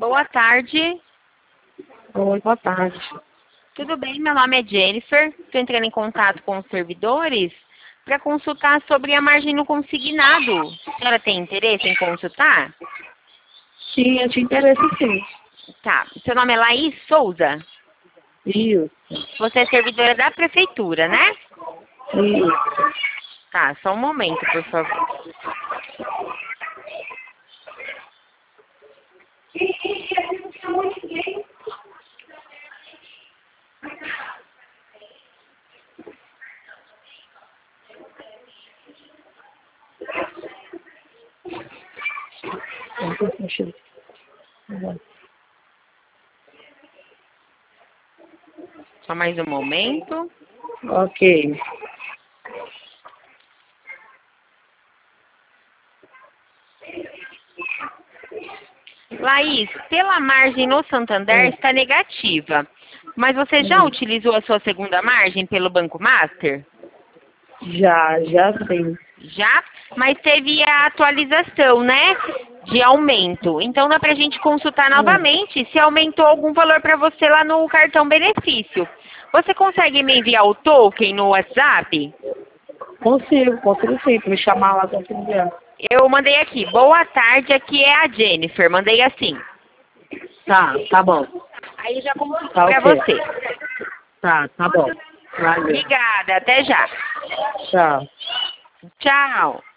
Boa tarde. Oi, boa tarde. Tudo bem? Meu nome é Jennifer. Estou entrando em contato com os servidores para consultar sobre a margem no consignado. A senhora tem interesse em consultar? Sim, eu te interesso sim. Tá. Seu nome é Laís Souza? Isso, Você é servidora da prefeitura, né? isso. Tá, só um momento, por favor. Só mais um momento. Ok. Laís, pela margem no Santander está negativa. Mas você já utilizou a sua segunda margem pelo Banco Master? Já sim. Já? Mas teve a atualização, né? De aumento. Então dá pra gente consultar novamente se aumentou algum valor para você lá no cartão benefício. Você consegue me enviar o token no WhatsApp? Consigo sim. Me chamar lá pra te enviar. Eu mandei aqui. Boa tarde, aqui é a Jennifer. Mandei assim. Tá bom. Aí eu já consulto Tá pra ok. você. Tá bom. Valeu. Obrigada, até já. Tchau. Tchau.